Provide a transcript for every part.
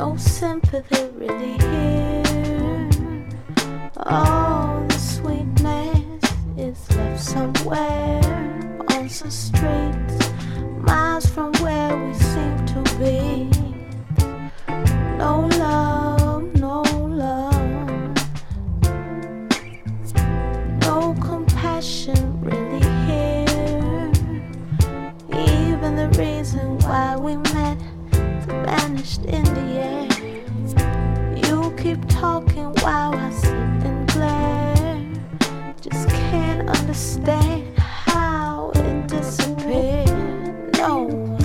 no sympathy really here. All the sweetness is left somewhere on some streets, miles from where we seem to be. No love, no love, no compassion really here. Even the reason why we met vanished in the air. You keep talking while I sit and glare. Just can't understand how it disappeared. No.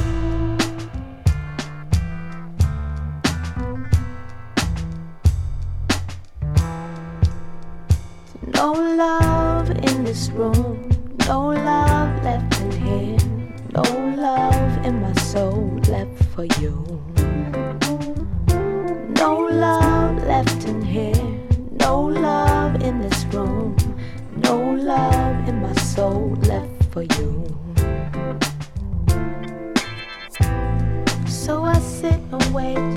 No love in this room, no love left in here, no love in my soul left for you. No love left in here, no love in this room, no love in my soul left for you. So I sit and wait